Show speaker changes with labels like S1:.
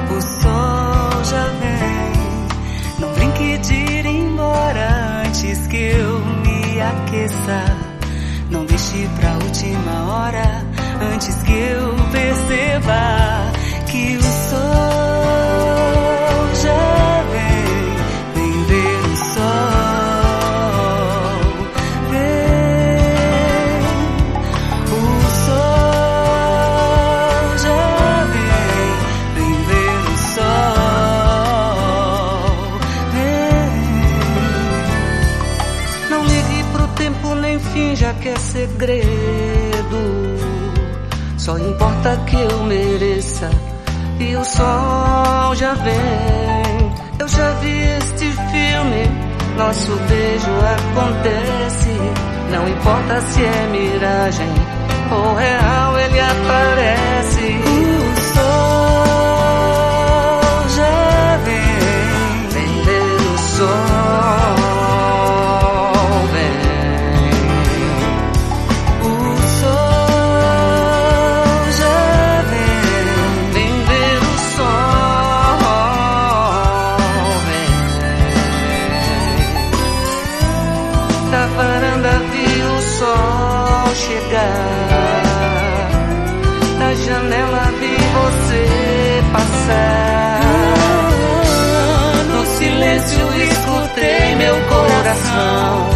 S1: O sol já vem, não brinque de ir embora antes que eu me aqueça. Não deixe pra última hora, antes que eu perceba que o sol já vem. Vem ver o sol, vem. O sol já vem. Vem ver o sol, vem. Não ligue pro tempo nem finja que é segredo. Só importa que eu mereça. E o sol já vem. Eu já vi este filme. Nosso beijo acontece. Não importa se é miragem ou real, ele aparece. O sol já vem. Vem ver o sol, vem. O sol já vem. Vem ver o sol, vem. Da varanda vi o sol chegar. Da janela vi você passar. No silêncio escutei meu coração